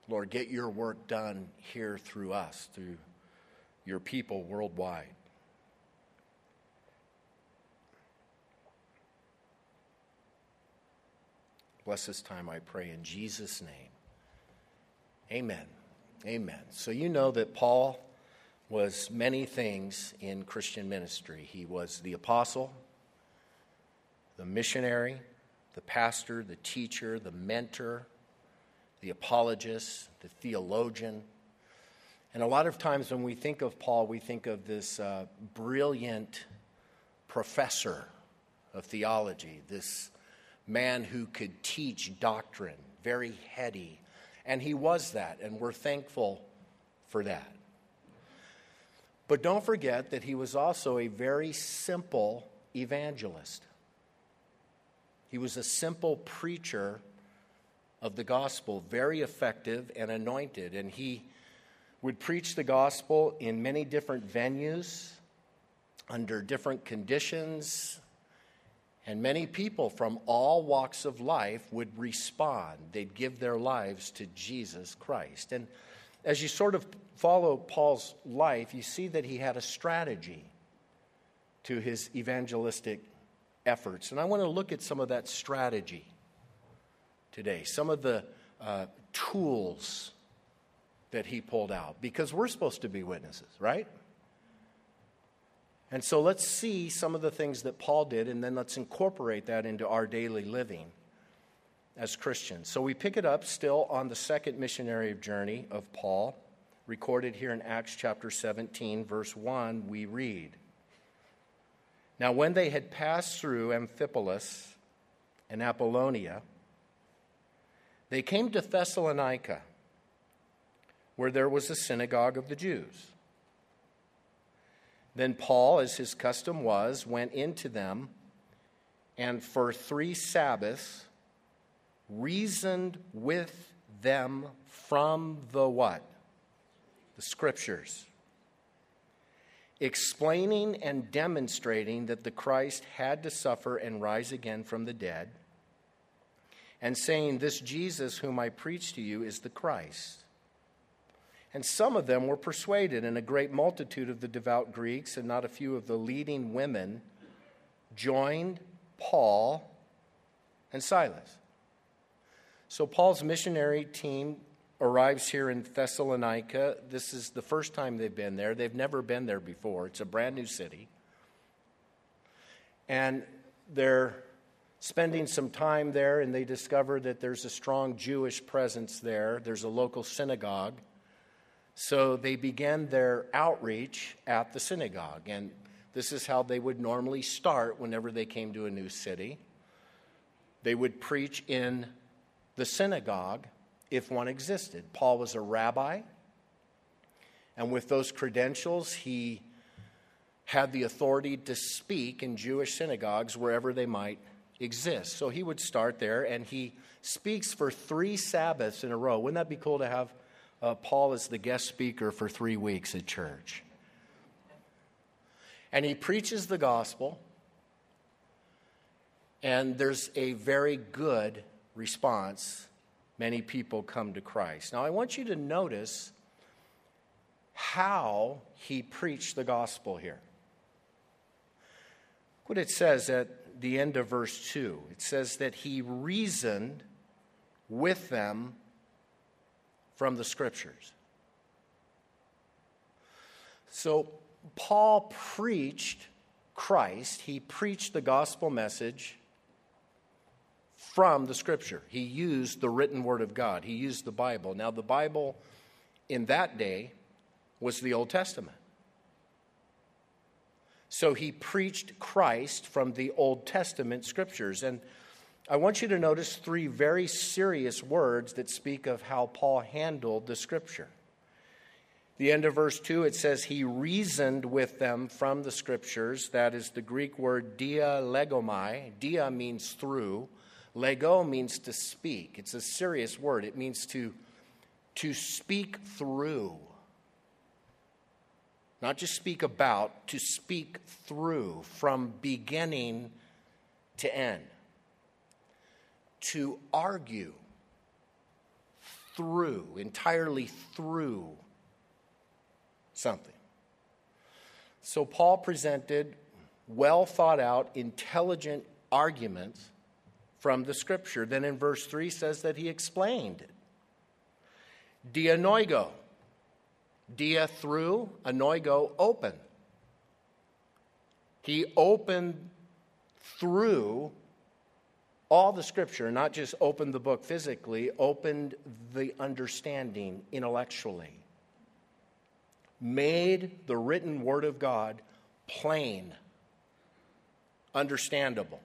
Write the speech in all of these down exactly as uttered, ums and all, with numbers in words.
Lord, get your work done here through us, through your people worldwide. Bless this time, I pray, in Jesus' name. Amen. Amen. So you know that Paul was many things in Christian ministry. He was the apostle, the missionary, the pastor, the teacher, the mentor, the apologist, the theologian. And a lot of times when we think of Paul, we think of this uh, brilliant professor of theology, this man who could teach doctrine, very heady. And he was that, and we're thankful for that. But don't forget that he was also a very simple evangelist. He was a simple preacher of the gospel, very effective and anointed. And he would preach the gospel in many different venues, under different conditions. And many people from all walks of life would respond. They'd give their lives to Jesus Christ. And as you sort of follow Paul's life, you see that he had a strategy to his evangelistic efforts. And I want to look at some of that strategy today, some of the uh, tools that he pulled out, because we're supposed to be witnesses, right? And so let's see some of the things that Paul did, and then let's incorporate that into our daily living as Christians. So we pick it up still on the second missionary journey of Paul, recorded here in Acts chapter seventeen, verse one, we read, "Now when they had passed through Amphipolis and Apollonia, they came to Thessalonica, where there was a synagogue of the Jews. Then Paul, as his custom was, went into them, and for three Sabbaths reasoned with them from the what? The Scriptures, explaining and demonstrating that the Christ had to suffer and rise again from the dead, and saying, 'This Jesus whom I preach to you is the Christ.' And some of them were persuaded, and a great multitude of the devout Greeks and not a few of the leading women joined Paul and Silas." So Paul's missionary team arrives here in Thessalonica. This is the first time they've been there. They've never been there before. It's a brand new city. And they're spending some time there, and they discover that there's a strong Jewish presence there. There's a local synagogue. So they began their outreach at the synagogue, and this is how they would normally start whenever they came to a new city. They would preach in the synagogue if one existed. Paul was a rabbi, and with those credentials, he had the authority to speak in Jewish synagogues wherever they might exist. So he would start there, and he speaks for three Sabbaths in a row. Wouldn't that be cool to have Uh, Paul is the guest speaker for three weeks at church? And he preaches the gospel, and there's a very good response. Many people come to Christ. Now, I want you to notice how he preached the gospel here. What it says at the end of verse two. It says that he reasoned with them from the Scriptures. So Paul preached Christ. He preached the gospel message from the Scripture. He used the written word of God. He used the Bible. Now, the Bible in that day was the Old Testament. So he preached Christ from the Old Testament Scriptures. And I want you to notice three very serious words that speak of how Paul handled the Scripture. The end of verse two, it says, he reasoned with them from the Scriptures. That is the Greek word dialegomai. Dia means through. Lego means to speak. It's a serious word. It means to, to speak through. Not just speak about, to speak through from beginning to end. To argue through, entirely through something. So Paul presented well thought out, intelligent arguments from the scripture. Then in verse three says that he explained it. Dianoigo. Dia through, anoigo open. He opened through all the scripture, not just opened the book physically, opened the understanding intellectually. Made the written word of God plain, understandable.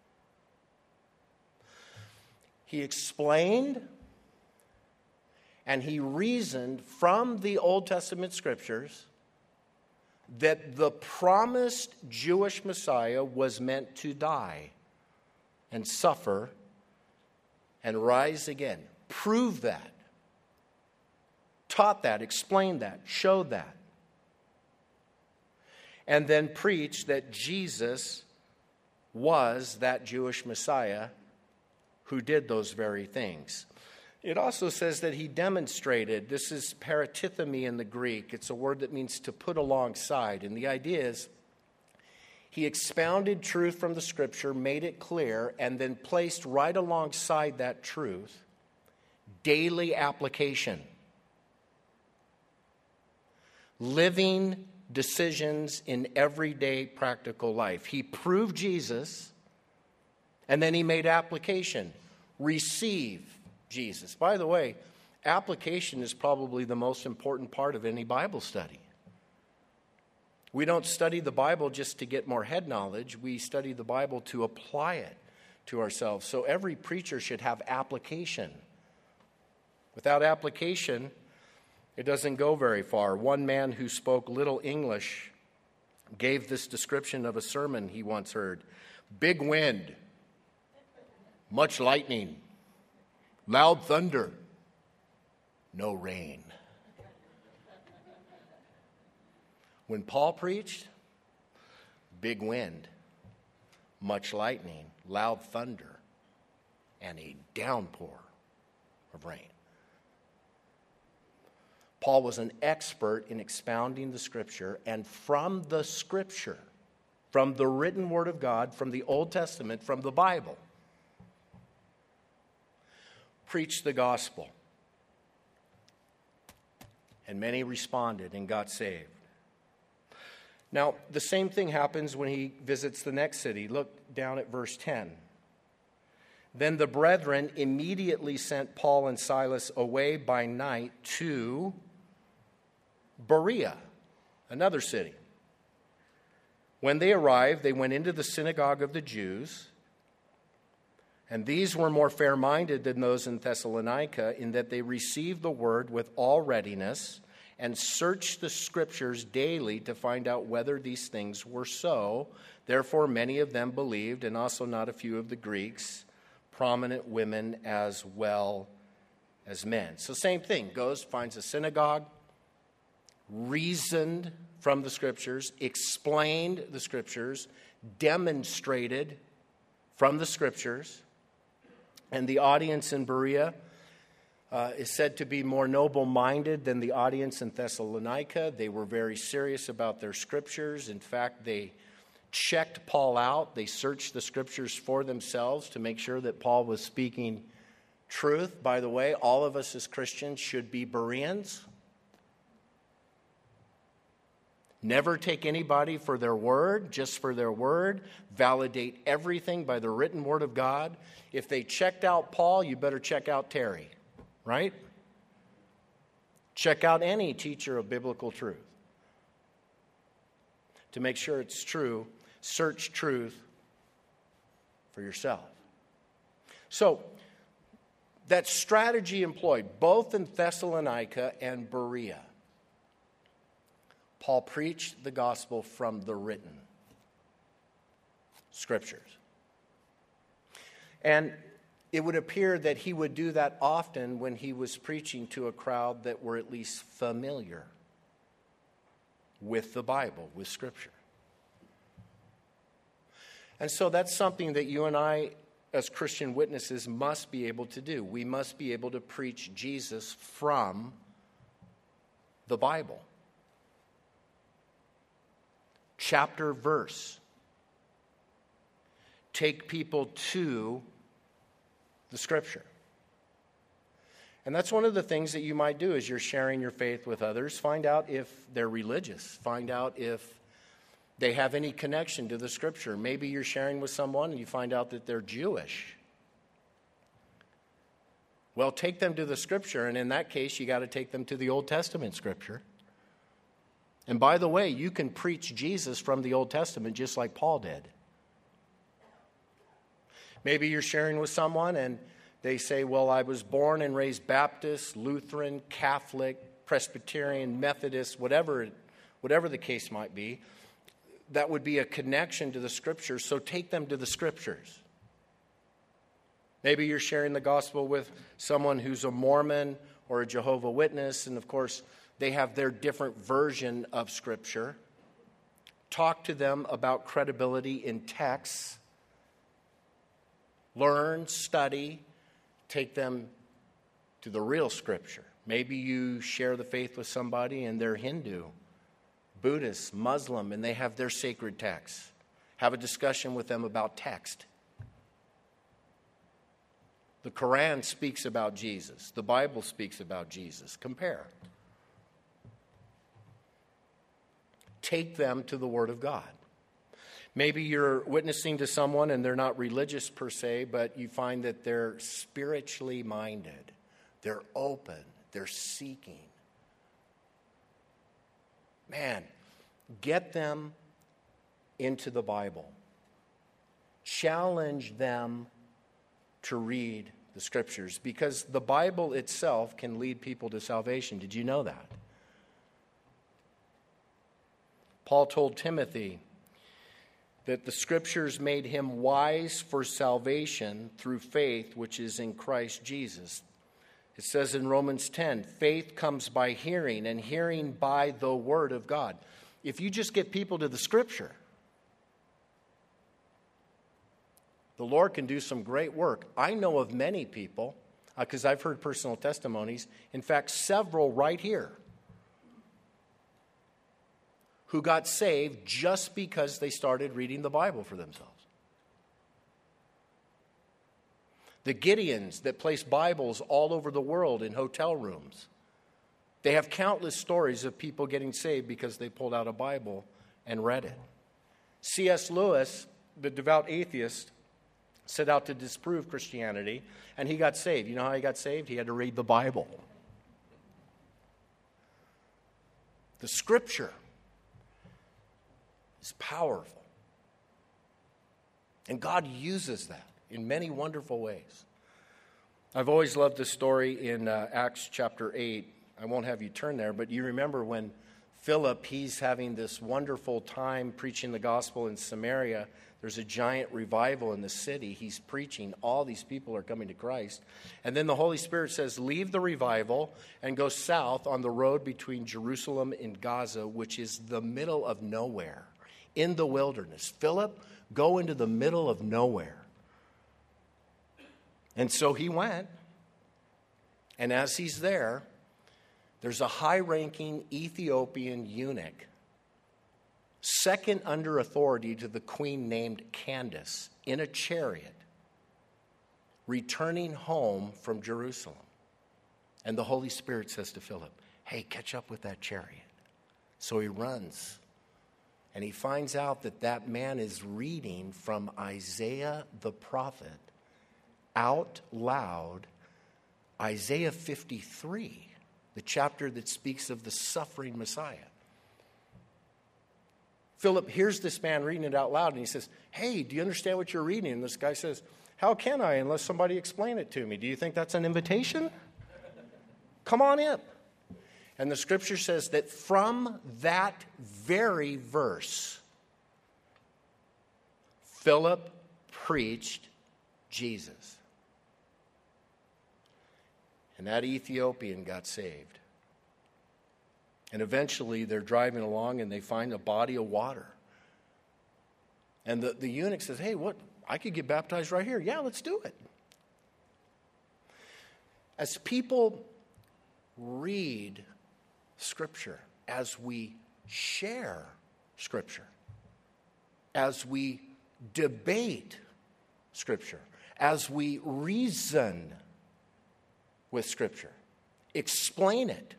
He explained and he reasoned from the Old Testament scriptures that the promised Jewish Messiah was meant to die and suffer and rise again. Prove that. Taught that, explained that, showed that. And then preached that Jesus was that Jewish Messiah who did those very things. It also says that he demonstrated, this is paratithemi in the Greek, it's a word that means to put alongside. And the idea is he expounded truth from the scripture, made it clear, and then placed right alongside that truth daily application. Living decisions in everyday practical life. He proved Jesus, and then he made application. Receive Jesus. By the way, application is probably the most important part of any Bible study. We don't study the Bible just to get more head knowledge. We study the Bible to apply it to ourselves. So every preacher should have application. Without application, it doesn't go very far. One man who spoke little English gave this description of a sermon he once heard. Big wind, much lightning, loud thunder, no rain. When Paul preached, big wind, much lightning, loud thunder, and a downpour of rain. Paul was an expert in expounding the scripture, and from the scripture, from the written word of God, from the Old Testament, from the Bible, preached the gospel. And many responded and got saved. Now, the same thing happens when he visits the next city. Look down at verse ten. Then the brethren immediately sent Paul and Silas away by night to Berea, another city. When they arrived, they went into the synagogue of the Jews, and these were more fair-minded than those in Thessalonica, in that they received the word with all readiness and searched the scriptures daily to find out whether these things were so. Therefore, many of them believed, and also not a few of the Greeks, prominent women as well as men. So same thing, goes, finds a synagogue, reasoned from the scriptures, explained the scriptures, demonstrated from the scriptures. And the audience in Berea uh, is said to be more noble-minded than the audience in Thessalonica. They were very serious about their scriptures. In fact, they checked Paul out. They searched the scriptures for themselves to make sure that Paul was speaking truth. By the way, all of us as Christians should be Bereans. Never take anybody for their word, just for their word. Validate everything by the written word of God. If they checked out Paul, you better check out Terry, right? Check out any teacher of biblical truth. To make sure it's true, search truth for yourself. So, that strategy employed both in Thessalonica and Berea. Paul preached the gospel from the written scriptures. And it would appear that he would do that often when he was preaching to a crowd that were at least familiar with the Bible, with Scripture. And so that's something that you and I as Christian witnesses, must be able to do. We must be able to preach Jesus from the Bible. Chapter, verse. Take people to the Scripture. And that's one of the things that you might do as you're sharing your faith with others. Find out if they're religious. Find out if they have any connection to the Scripture. Maybe you're sharing with someone and you find out that they're Jewish. Well, take them to the Scripture, and in that case, you got to take them to the Old Testament Scripture. And by the way, you can preach Jesus from the Old Testament just like Paul did. Maybe you're sharing with someone and they say, well, I was born and raised Baptist, Lutheran, Catholic, Presbyterian, Methodist, whatever, whatever the case might be. That would be a connection to the Scriptures, so take them to the Scriptures. Maybe you're sharing the gospel with someone who's a Mormon or a Jehovah's Witness, and of course, they have their different version of Scripture. Talk to them about credibility in texts. Learn, study, take them to the real Scripture. Maybe you share the faith with somebody and they're Hindu, Buddhist, Muslim, and they have their sacred texts. Have a discussion with them about text. The Quran speaks about Jesus. The Bible speaks about Jesus. Compare. Take them to the Word of God. Maybe you're witnessing to someone and they're not religious per se, but you find that they're spiritually minded. They're open. They're seeking. Man, get them into the Bible. Challenge them to read the Scriptures, because the Bible itself can lead people to salvation. Did you know that? Paul told Timothy that the Scriptures made him wise for salvation through faith, which is in Christ Jesus. It says in Romans ten, faith comes by hearing, and hearing by the Word of God. If you just get people to the Scripture, the Lord can do some great work. I know of many people, because uh, I've heard personal testimonies, in fact, several right here, who got saved just because they started reading the Bible for themselves. The Gideons that place Bibles all over the world in hotel rooms. They have countless stories of people getting saved because they pulled out a Bible and read it. C S Lewis, the devout atheist, set out to disprove Christianity, and he got saved. You know how he got saved? He had to read the Bible. The Scripture is powerful. And God uses that in many wonderful ways. I've always loved the story in uh, Acts chapter eight. I won't have you turn there, but you remember when Philip, he's having this wonderful time preaching the gospel in Samaria. There's a giant revival in the city. He's preaching. All these people are coming to Christ. And then the Holy Spirit says, leave the revival and go south on the road between Jerusalem and Gaza, which is the middle of nowhere, in the wilderness. Philip, go into the middle of nowhere. And so he went. And as he's there, there's a high-ranking Ethiopian eunuch, second under authority to the queen named Candace, in a chariot, returning home from Jerusalem. And the Holy Spirit says to Philip, hey, catch up with that chariot. So he runs, and he finds out that that man is reading from Isaiah the prophet out loud, Isaiah fifty-three, the chapter that speaks of the suffering Messiah. Philip hears this man reading it out loud, and he says, hey, do you understand what you're reading? And this guy says, how can I unless somebody explain it to me? Do you think that's an invitation? Come on in. And the Scripture says that from that very verse, Philip preached Jesus. And that Ethiopian got saved. And eventually they're driving along and they find a body of water. And the, the eunuch says, hey, what, I could get baptized right here. Yeah, let's do it. As people read Scripture, as we share Scripture, as we debate Scripture, as we reason with Scripture, explain it,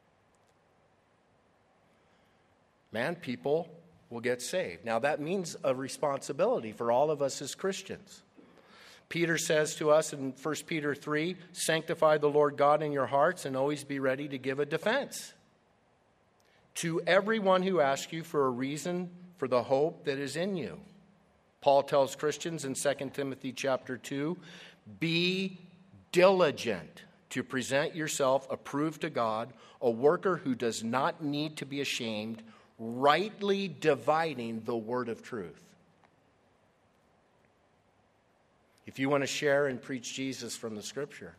man, people will get saved. Now, that means a responsibility for all of us as Christians. Peter says to us in First Peter three, sanctify the Lord God in your hearts and always be ready to give a defense to everyone who asks you for a reason for the hope that is in you. Paul tells Christians in Second Timothy chapter two, be diligent to present yourself approved to God, a worker who does not need to be ashamed, rightly dividing the word of truth. If you want to share and preach Jesus from the Scripture,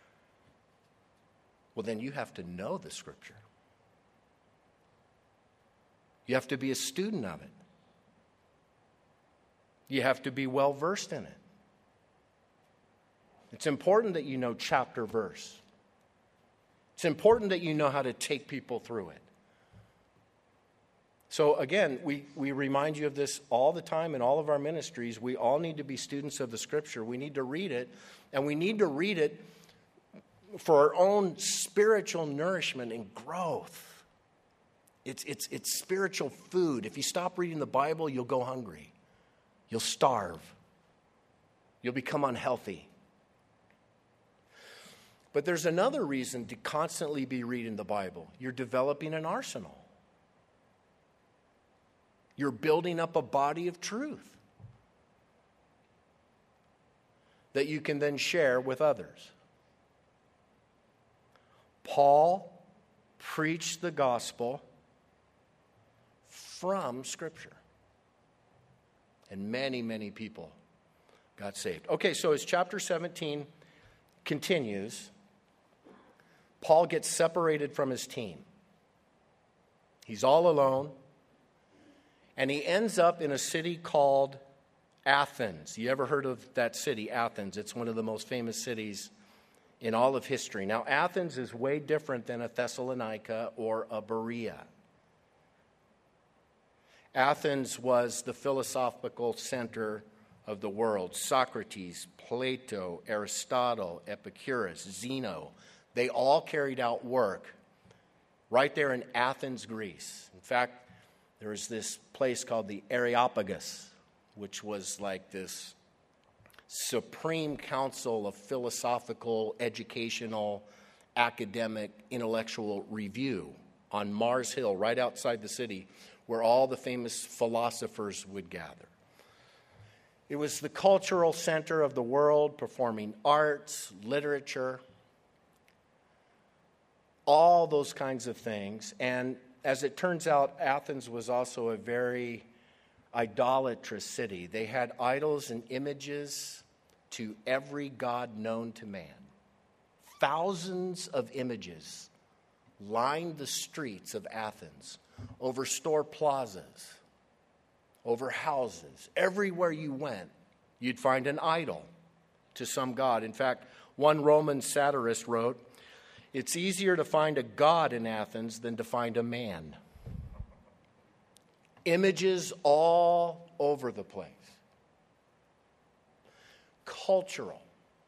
well, then you have to know the Scripture. You have to be a student of it. You have to be well versed in it. It's important that you know chapter verse. It's important that you know how to take people through it. So again, we, we remind you of this all the time in all of our ministries. We all need to be students of the Scripture. We need to read it, and we need to read it for our own spiritual nourishment and growth. It's, it's, it's spiritual food. If you stop reading the Bible, you'll go hungry. You'll starve. You'll become unhealthy. But there's another reason to constantly be reading the Bible. You're developing an arsenal. You're building up a body of truth that you can then share with others. Paul preached the gospel from Scripture. And many, many people got saved. Okay, so as chapter seventeen continues, Paul gets separated from his team. He's all alone. And he ends up in a city called Athens. You ever heard of that city, Athens? It's one of the most famous cities in all of history. Now, Athens is way different than a Thessalonica or a Berea. Athens was the philosophical center of the world. Socrates, Plato, Aristotle, Epicurus, Zeno, they all carried out work right there in Athens, Greece. In fact, there was this place called the Areopagus, which was like this supreme council of philosophical, educational, academic, intellectual review on Mars Hill, right outside the city, where all the famous philosophers would gather. It was the cultural center of the world, performing arts, literature, all those kinds of things. And as it turns out, Athens was also a very idolatrous city. They had idols and images to every god known to man. Thousands of images lined the streets of Athens, over store plazas, over houses. Everywhere you went, you'd find an idol to some god. In fact, one Roman satirist wrote, it's easier to find a god in Athens than to find a man. Images all over the place. Cultural.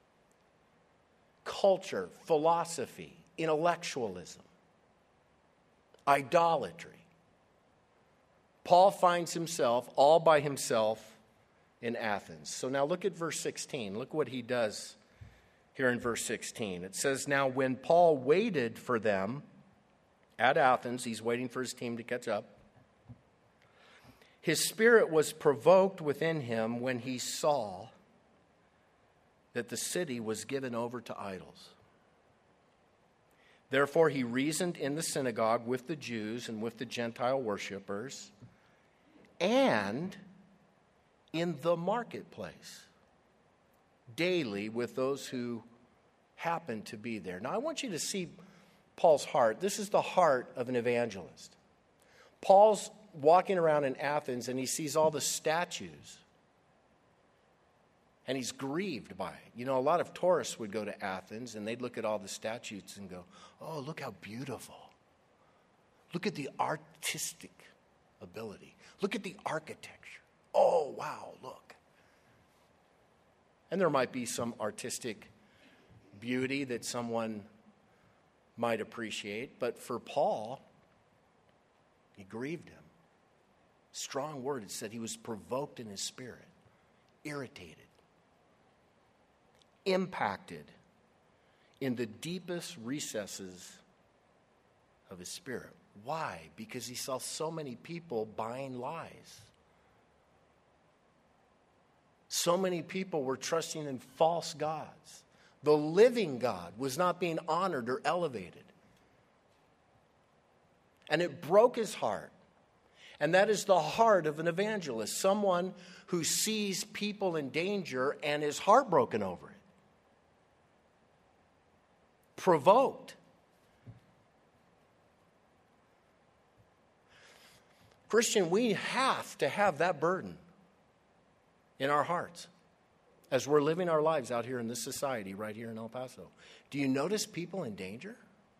Culture, philosophy, intellectualism, idolatry. Paul finds himself all by himself in Athens. So now look at verse sixteen. Look what he does here in verse sixteen. It says, now when Paul waited for them at Athens, he's waiting for his team to catch up, his spirit was provoked within him when he saw that the city was given over to idols. Therefore he reasoned in the synagogue with the Jews and with the Gentile worshipers and in the marketplace daily with those who happen to be there. Now I want you to see Paul's heart. This is the heart of an evangelist. Paul's walking around in Athens and he sees all the statues And he's grieved by it. You know, a lot of tourists would go to Athens and they'd look at all the statues and go, oh, look how beautiful. Look at the artistic ability. Look at the architecture. Oh, wow, look. And there might be some artistic beauty that someone might appreciate, but for Paul, it grieved him. Strong word. It said he was provoked in his spirit, irritated, impacted in the deepest recesses of his spirit. Why? Because he saw so many people buying lies. So many people were trusting in false gods. The living God was not being honored or elevated. And it broke his heart. And that is the heart of an evangelist, someone who sees people in danger and is heartbroken over it. Provoked. Christian, we have to have that burden in our hearts as we're living our lives out here in this society right here in El Paso. Do you notice people in danger?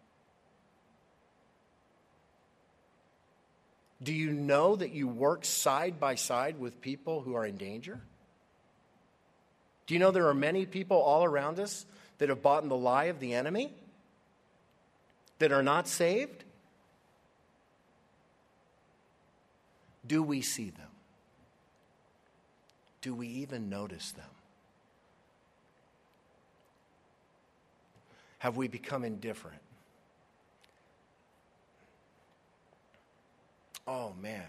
Do you know that you work side by side with people who are in danger? Do you know there are many people all around us that have bought in the lie of the enemy, that are not saved? Do we see them? Do we even notice them? Have we become indifferent? Oh, man.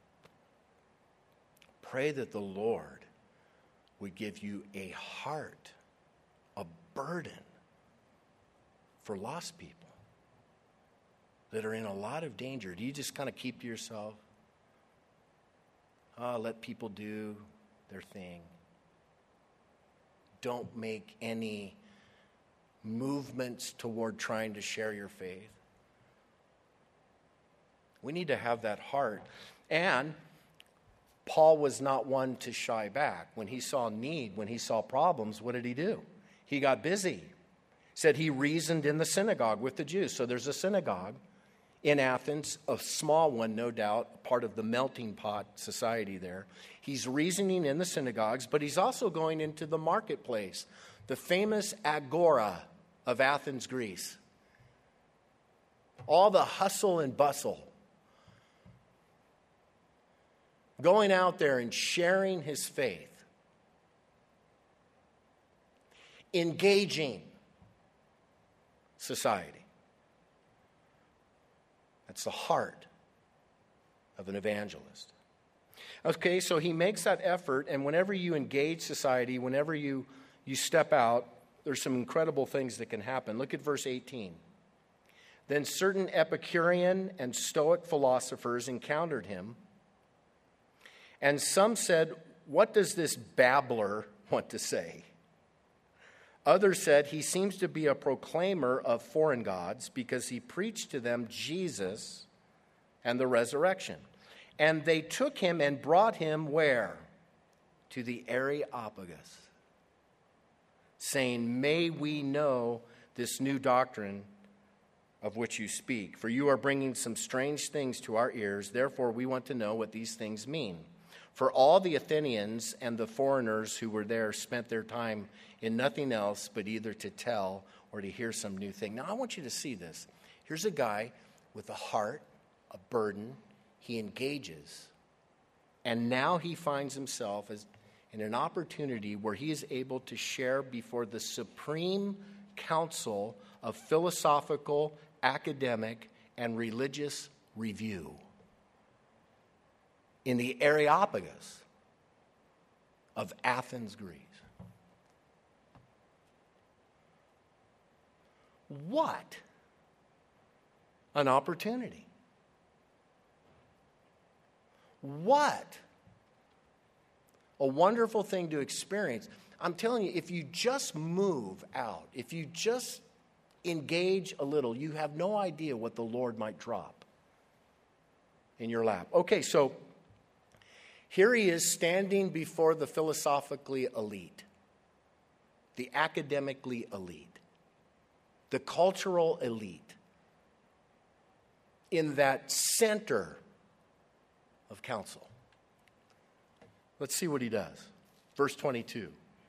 Pray that the Lord would give you a heart, a burden for lost people that are in a lot of danger. Do you just kind of keep to yourself? Oh, let people do their thing. Don't make any movements toward trying to share your faith. We need to have that heart. And Paul was not one to shy back. When he saw need, when he saw problems, what did he do? He got busy. Said he reasoned in the synagogue with the Jews. So there's a synagogue in Athens, a small one, no doubt, part of the melting pot society there. He's reasoning in the synagogues, but he's also going into the marketplace, the famous agora of Athens, Greece. All the hustle and bustle. Going out there and sharing his faith. Engaging society. That's the heart of an evangelist. Okay, so he makes that effort, and whenever you engage society, whenever you, you step out, there's some incredible things that can happen. Look at verse eighteen. Then certain Epicurean and Stoic philosophers encountered him, and some said, "What does this babbler want to say?" Others said, "He seems to be a proclaimer of foreign gods because he preached to them Jesus and the resurrection." And they took him and brought him where? To the Areopagus, saying, "May we know this new doctrine of which you speak, for you are bringing some strange things to our ears. Therefore, we want to know what these things mean." For all the Athenians and the foreigners who were there spent their time in nothing else but either to tell or to hear some new thing. Now, I want you to see this. Here's a guy with a heart, a burden. He engages. And now he finds himself as in an opportunity where he is able to share before the Supreme Council of Philosophical, Academic, and Religious Review in the Areopagus of Athens, Greece. What an opportunity. What a wonderful thing to experience. I'm telling you, if you just move out, if you just engage a little, you have no idea what the Lord might drop in your lap. Okay, so here he is standing before the philosophically elite. the academically elite, the cultural elite, in that center of counsel. Let's see what he does. Verse twenty-two.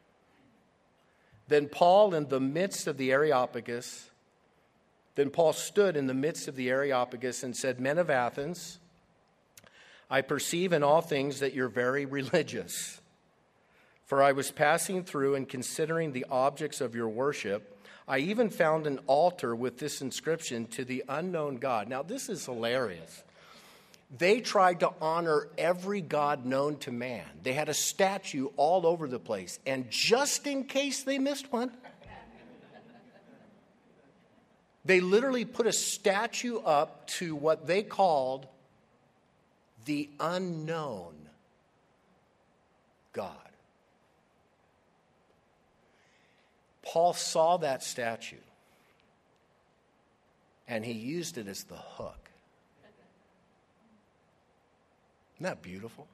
Then Paul in the midst of the Areopagus, then Paul stood in the midst of the Areopagus and said, Men of Athens, I perceive in all things that you're very religious. For I was passing through and considering the objects of your worship. I even found an altar with this inscription, to the unknown God. Now, this is hilarious. They tried to honor every god known to man. They had a statue all over the place. And just in case they missed one, they literally put a statue up to what they called the unknown God. Paul saw that statue, and he used it as the hook. Isn't that beautiful?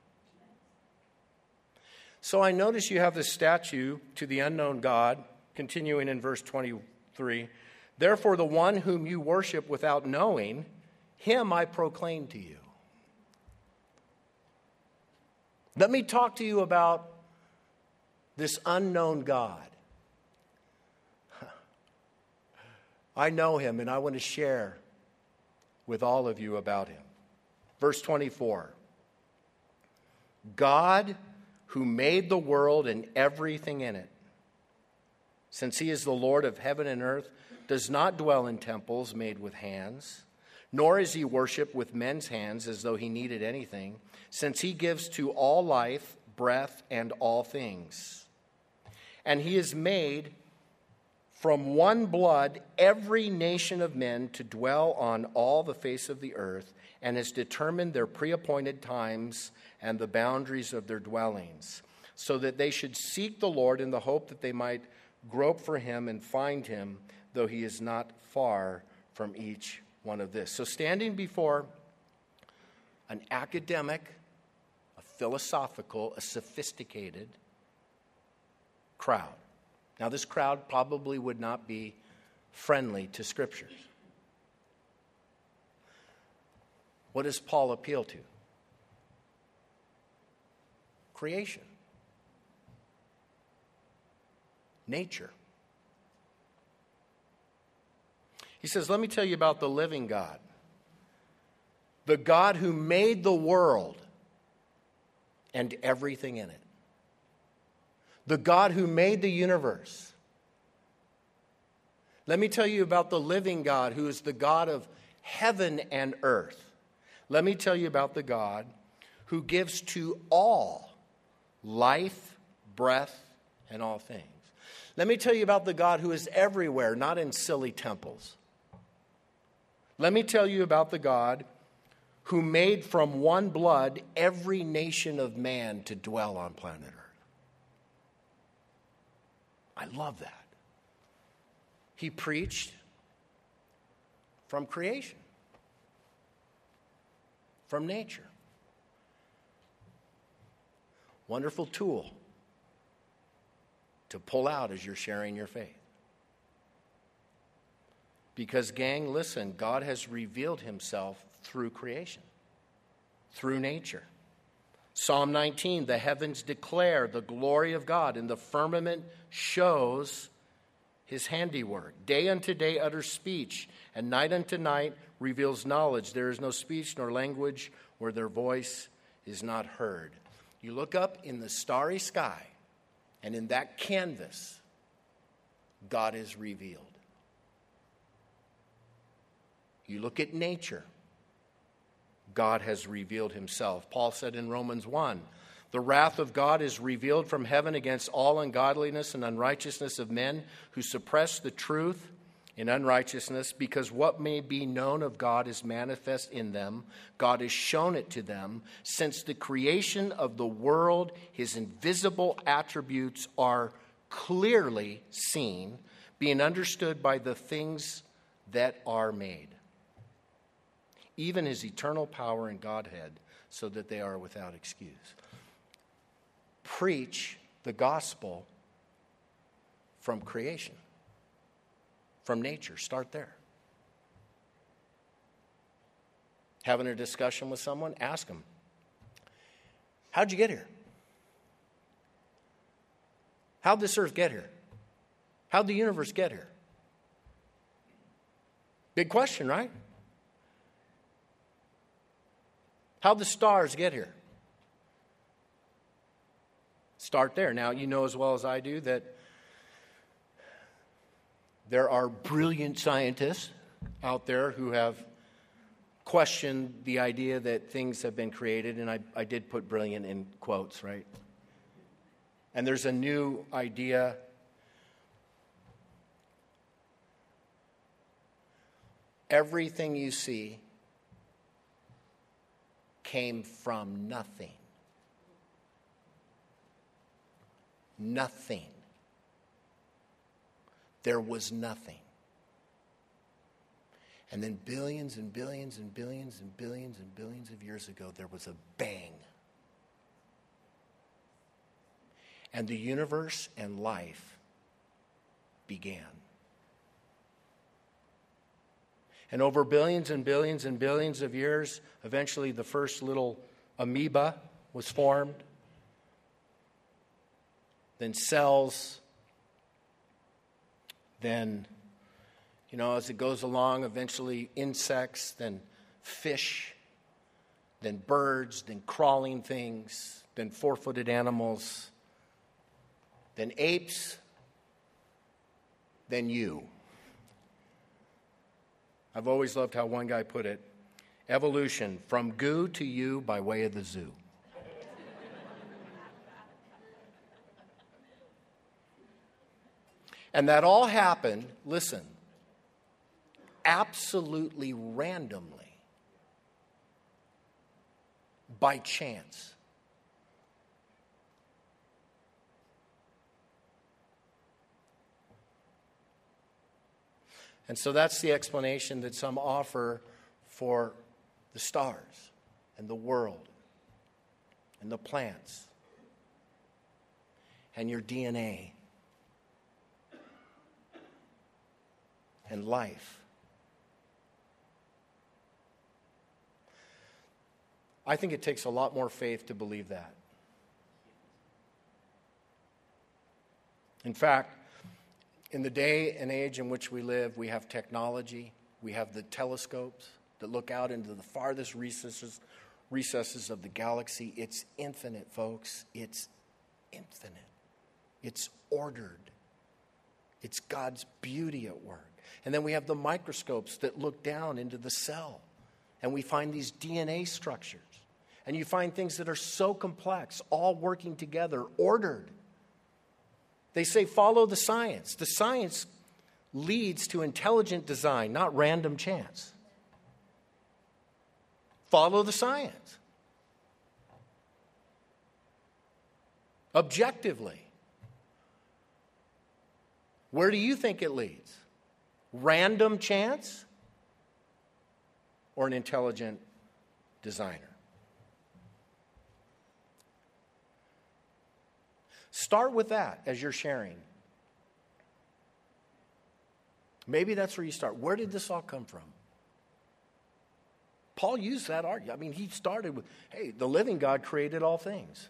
So I notice you have this statue to the unknown God, continuing in verse twenty-three. Therefore, the one whom you worship without knowing, him I proclaim to you. Let me talk to you about this unknown God. I know him, and I want to share with all of you about him. Verse twenty-four. God who made the world and everything in it, since he is the Lord of heaven and earth, does not dwell in temples made with hands, nor is he worshipped with men's hands as though he needed anything, since he gives to all life, breath, and all things. And he has made from one blood every nation of men to dwell on all the face of the earth, and has determined their pre-appointed times and the boundaries of their dwellings, so that they should seek the Lord in the hope that they might grope for him and find him, though he is not far from each one of this. So standing before an academic, a philosophical, a sophisticated crowd. Now, this crowd probably would not be friendly to scriptures. What does Paul appeal to? Creation. Nature. He says, let me tell you about the living God. The God who made the world and everything in it. The God who made the universe. Let me tell you about the living God who is the God of heaven and earth. Let me tell you about the God who gives to all life, breath, and all things. Let me tell you about the God who is everywhere, not in silly temples. Let me tell you about the God who made from one blood every nation of man to dwell on planet Earth. I love that. He preached from creation, from nature. Wonderful tool to pull out as you're sharing your faith. Because, gang, listen, God has revealed himself through creation, through nature. Psalm nineteen, the heavens declare the glory of God, and the firmament shows his handiwork. Day unto day utters speech, and night unto night reveals knowledge. There is no speech nor language where their voice is not heard. You look up in the starry sky, and in that canvas, God is revealed. You look at nature, God has revealed himself. Paul said in Romans one, the wrath of God is revealed from heaven against all ungodliness and unrighteousness of men who suppress the truth in unrighteousness, because what may be known of God is manifest in them. God has shown it to them. Since the creation of the world, his invisible attributes are clearly seen, being understood by the things that are made, even his eternal power and Godhead, so that they are without excuse. Preach the gospel from creation, from nature. Start there. Having a discussion with someone, ask them, how'd you get here? How'd this earth get here? How'd the universe get here? Big question, right? How'd the stars get here? Start there. Now, you know as well as I do that there are brilliant scientists out there who have questioned the idea that things have been created, and I, I did put brilliant in quotes, right? And there's a new idea. Everything you see came from nothing. Nothing. There was nothing. And then billions and billions and billions and billions and billions of years ago, there was a bang. And the universe and life began. And over billions and billions and billions of years, eventually the first little amoeba was formed. Then cells. Then, you know, as it goes along, eventually insects, then fish, then birds, then crawling things, then four-footed animals, then apes, then you. I've always loved how one guy put it, evolution, from goo to you by way of the zoo. And that all happened, listen, absolutely randomly, by chance. And so that's the explanation that some offer for the stars and the world and the plants and your D N A and life. I think it takes a lot more faith to believe that. In fact, in the day and age in which we live, we have technology, we have the telescopes that look out into the farthest recesses, recesses of the galaxy. It's infinite, folks. It's infinite. It's ordered. It's God's beauty at work. And then we have the microscopes that look down into the cell, and we find these D N A structures. And you find things that are so complex, all working together, ordered. They say follow the science. The science leads to intelligent design, not random chance. Follow the science. Objectively. Where do you think it leads? Random chance or an intelligent designer? Start with that as you're sharing. Maybe that's where you start. Where did this all come from? Paul used that argument. I mean, he started with, hey, the living God created all things.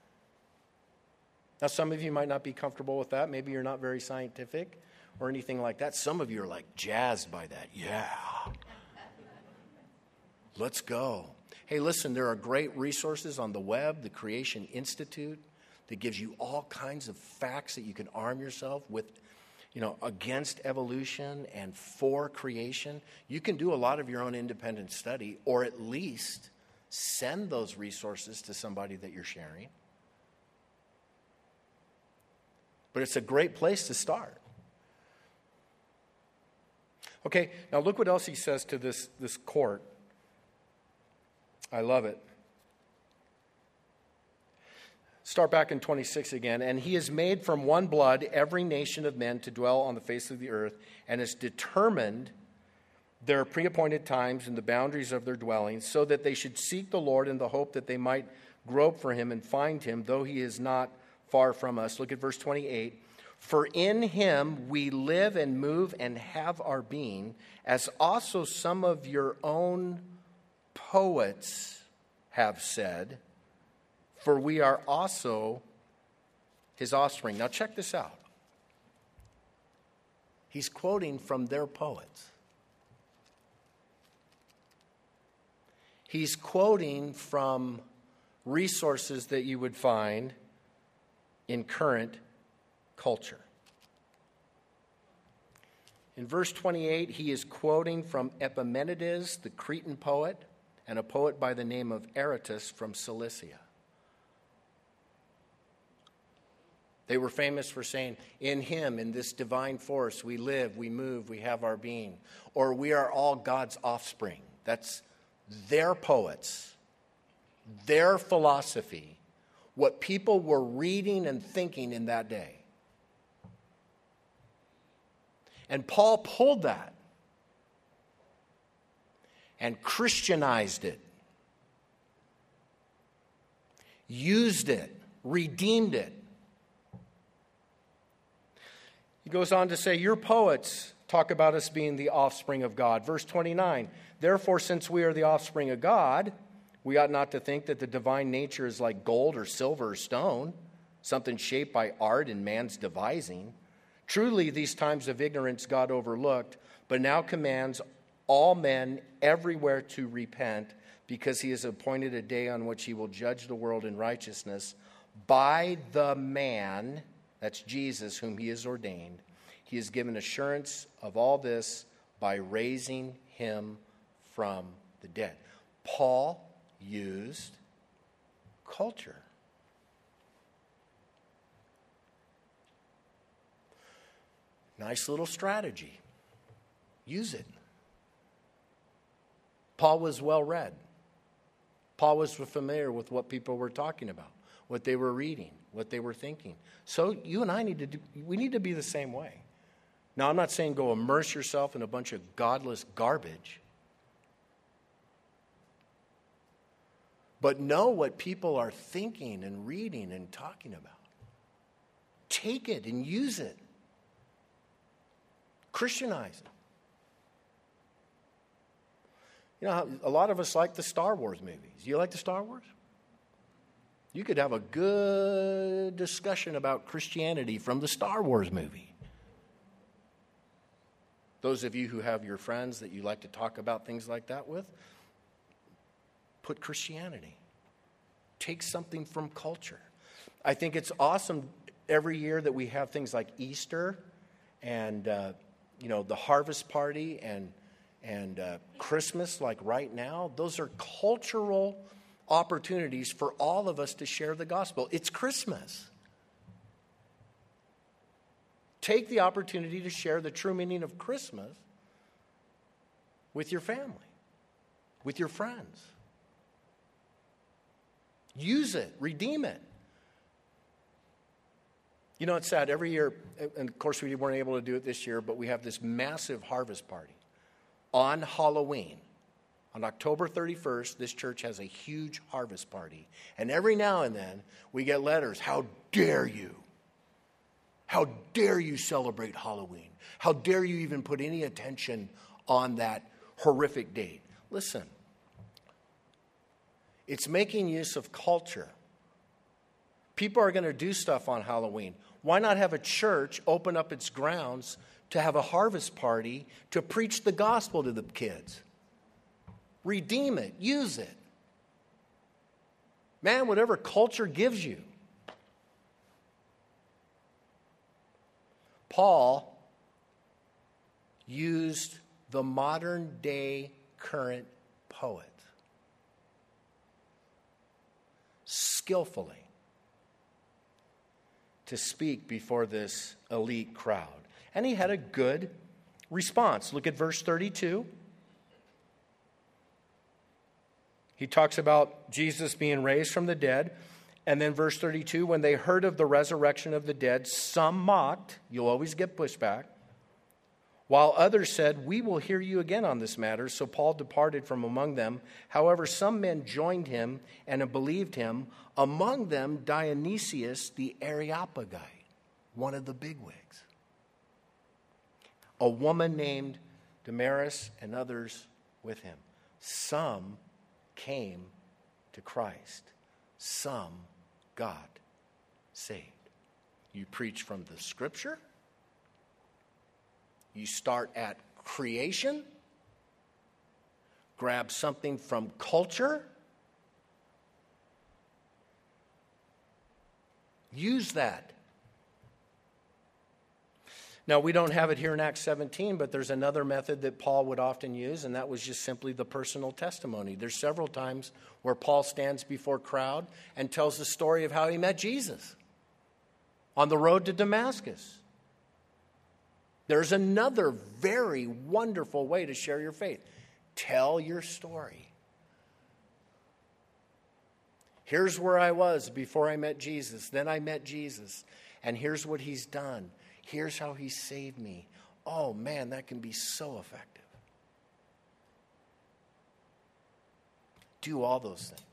Now, some of you might not be comfortable with that. Maybe you're not very scientific or anything like that. Some of you are like jazzed by that. Yeah. Let's go. Hey, listen, there are great resources on the web, the Creation Institute, that gives you all kinds of facts that you can arm yourself with, you know, against evolution and for creation. You can do a lot of your own independent study, or at least send those resources to somebody that you're sharing. But it's a great place to start. Okay, now look what else he says to this, this court. I love it. Start back in twenty-six again. And he has made from one blood every nation of men to dwell on the face of the earth, and has determined their pre-appointed times and the boundaries of their dwellings, so that they should seek the Lord in the hope that they might grope for him and find him, though he is not far from us. Look at verse twenty-eight. For in him we live and move and have our being, as also some of your own poets have said, for we are also his offspring. Now check this out. He's quoting from their poets. He's quoting from resources that you would find in current culture. In verse twenty-eight, he is quoting from Epimenides, the Cretan poet, and a poet by the name of Aratus from Cilicia. They were famous for saying, in him, in this divine force, we live, we move, we have our being. Or we are all God's offspring. That's their poets, their philosophy, what people were reading and thinking in that day. And Paul pulled that and Christianized it, used it, redeemed it. He goes on to say, your poets talk about us being the offspring of God. Verse twenty-nine, therefore, since we are the offspring of God, we ought not to think that the divine nature is like gold or silver or stone, something shaped by art and man's devising. Truly, these times of ignorance God overlooked, but now commands all men everywhere to repent, because he has appointed a day on which he will judge the world in righteousness by the man, that's Jesus, whom he has ordained. He has given assurance of all this by raising him from the dead. Paul used culture. Nice little strategy. Use it. Paul was well read. Paul was familiar with what people were talking about, what they were reading, what they were thinking. So you and I need to do, we need to be the same way. Now, I'm not saying go immerse yourself in a bunch of godless garbage. But know what people are thinking and reading and talking about. Take it and use it. Christianize it. You know, how a lot of us like the Star Wars movies. You like the Star Wars? You could have a good discussion about Christianity from the Star Wars movie. Those of you who have your friends that you like to talk about things like that with, put Christianity. Take something from culture. I think it's awesome every year that we have things like Easter and, uh, you know, the harvest party and and uh, Christmas, like right now. Those are cultural opportunities for all of us to share the gospel. It's Christmas. Take the opportunity to share the true meaning of Christmas with your family, with your friends. Use it. Redeem it. You know, it's sad. Every year, and of course we weren't able to do it this year, but we have this massive harvest party on Halloween. On October thirty-first, this church has a huge harvest party. And every now and then, we get letters, how dare you? How dare you celebrate Halloween? How dare you even put any attention on that horrific date? Listen, it's making use of culture. People are going to do stuff on Halloween. Why not have a church open up its grounds to have a harvest party to preach the gospel to the kids? Redeem it. Use it. Man, whatever culture gives you. Paul used the modern day current poet skillfully to speak before this elite crowd. And he had a good response. Look at verse thirty-two. He talks about Jesus being raised from the dead. And then verse thirty-two, when they heard of the resurrection of the dead, some mocked. You'll always get pushback. While others said, we will hear you again on this matter. So Paul departed from among them. However, some men joined him and believed him. Among them, Dionysius the Areopagite. one of the bigwigs. A woman named Damaris and others with him. Some came to Christ. Some got saved. You preach from the scripture. You start at creation. Grab something from culture. Use that. Now, we don't have it here in Acts seventeen, but there's another method that Paul would often use, and that was just simply the personal testimony. There's several times where Paul stands before a crowd and tells the story of how he met Jesus on the road to Damascus. There's another very wonderful way to share your faith. Tell your story. Here's where I was before I met Jesus. Then I met Jesus, and here's what he's done. Here's how he saved me. Oh, man, that can be so effective. Do all those things.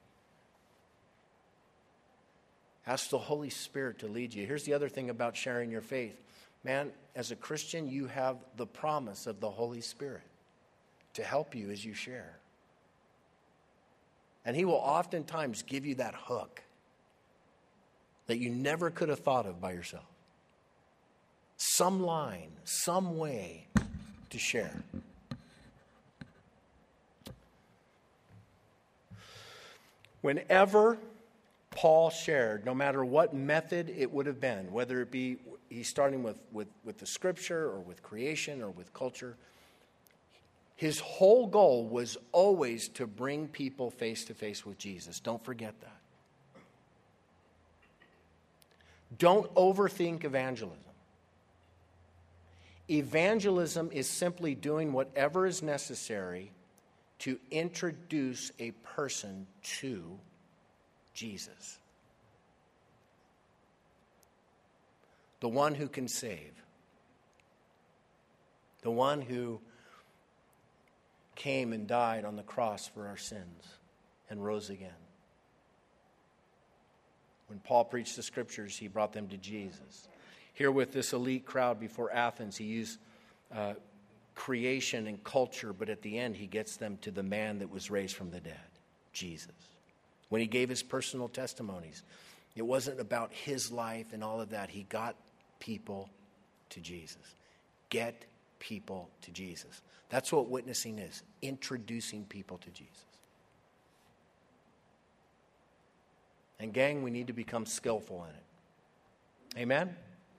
Ask the Holy Spirit to lead you. Here's the other thing about sharing your faith. Man, as a Christian, you have the promise of the Holy Spirit to help you as you share. And he will oftentimes give you that hook that you never could have thought of by yourself. Some line, some way to share. Whenever Paul shared, no matter what method it would have been, whether it be he's starting with, with, with the scripture or with creation or with culture, his whole goal was always to bring people face to face with Jesus. Don't forget that. Don't overthink evangelism. Evangelism is simply doing whatever is necessary to introduce a person to Jesus. The one who can save. The one who came and died on the cross for our sins and rose again. When Paul preached the scriptures, he brought them to Jesus. Here with this elite crowd before Athens, he used uh, creation and culture, but at the end he gets them to the man that was raised from the dead, Jesus. When he gave his personal testimonies, it wasn't about his life and all of that. He got people to Jesus. Get people to Jesus. That's what witnessing is, introducing people to Jesus. And gang, we need to become skillful in it. Amen?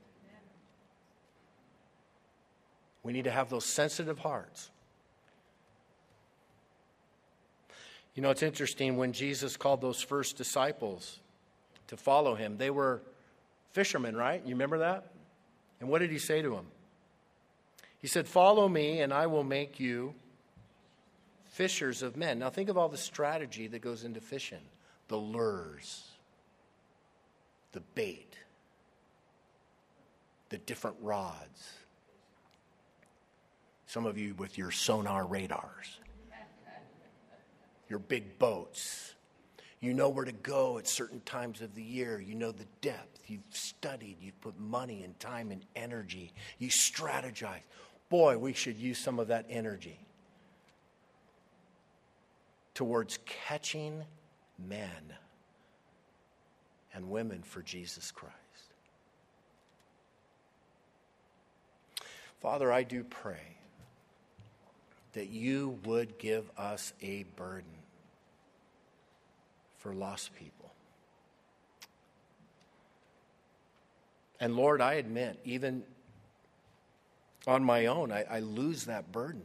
We need to have those sensitive hearts. You know, it's interesting, when Jesus called those first disciples to follow him, they were fishermen, right? You remember that? And what did he say to them? He said, "Follow me and I will make you fishers of men." Now think of all the strategy that goes into fishing. The lures, the bait, the different rods. Some of you with your sonar radars, your big boats. You know where to go at certain times of the year. You know the depth. You've studied. You've put money and time and energy. You strategize. Boy, we should use some of that energy towards catching men and women for Jesus Christ. Father, I do pray that you would give us a burden for lost people. And Lord, I admit, even on my own, I, I lose that burden.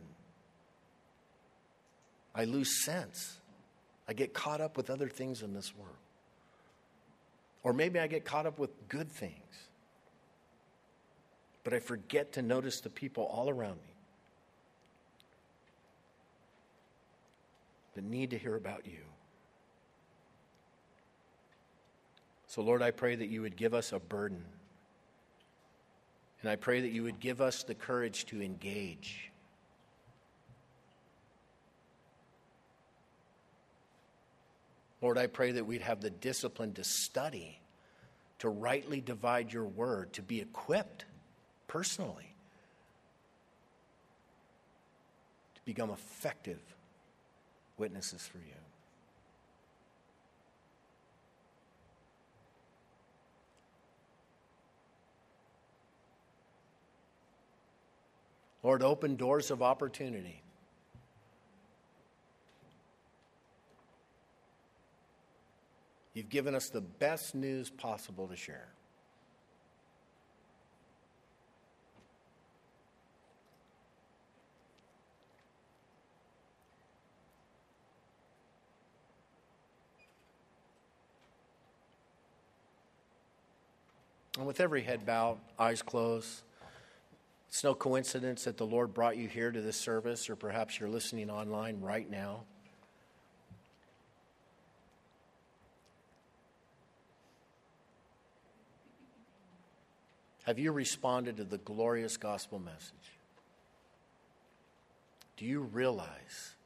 I lose sense. I get caught up with other things in this world. Or maybe I get caught up with good things. But I forget to notice the people all around me that need to hear about you. So, Lord, I pray that you would give us a burden. And I pray that you would give us the courage to engage. Lord, I pray that we'd have the discipline to study to rightly divide your word, to be equipped personally to become effective witnesses for you. Lord, open doors of opportunity. You've given us the best news possible to share. And with every head bowed, eyes closed, it's no coincidence that the Lord brought you here to this service, or perhaps you're listening online right now. Have you responded to the glorious gospel message? Do you realize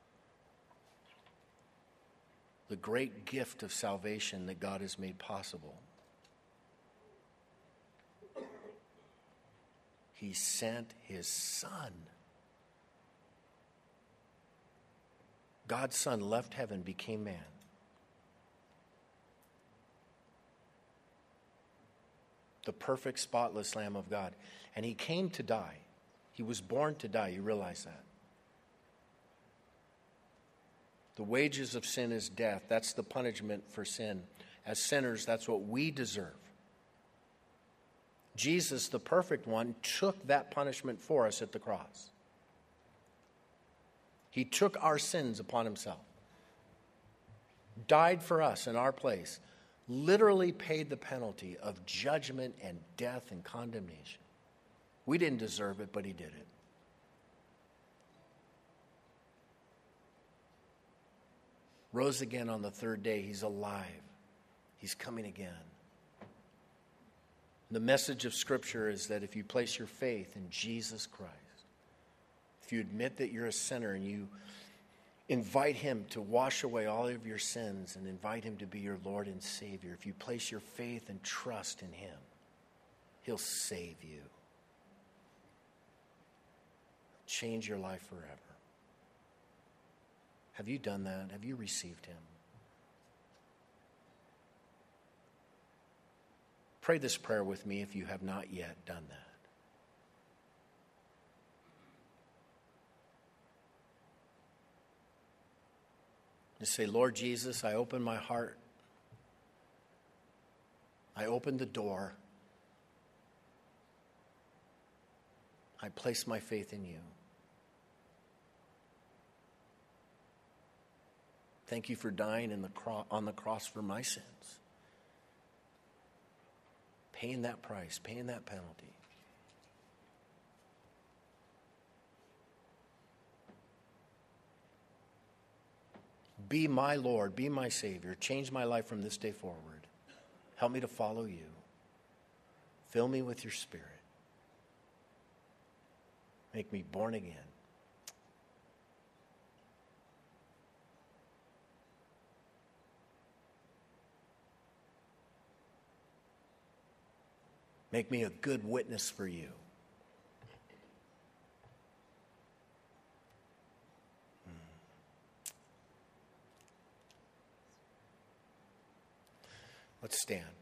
the great gift of salvation that God has made possible? He sent his Son. God's Son left heaven, became man. The perfect, spotless Lamb of God. And he came to die. He was born to die. You realize that? The wages of sin is death. That's the punishment for sin. As sinners, that's what we deserve. Jesus, the perfect one, took that punishment for us at the cross. He took our sins upon himself, died for us in our place, literally paid the penalty of judgment and death and condemnation. We didn't deserve it, but he did it. Rose again on the third day. He's alive. He's coming again. The message of Scripture is that if you place your faith in Jesus Christ, if you admit that you're a sinner and you invite him to wash away all of your sins and invite him to be your Lord and Savior, if you place your faith and trust in him, he'll save you. Change your life forever. Have you done that? Have you received him? Pray this prayer with me if you have not yet done that. Just say, Lord Jesus, I open my heart. I open the door. I place my faith in you. Thank you for dying in the cro- on the cross for my sins. Paying that price, paying that penalty. Be my Lord, be my Savior. Change my life from this day forward. Help me to follow you. Fill me with your Spirit. Make me born again. Make me a good witness for you. Hmm. Let's stand.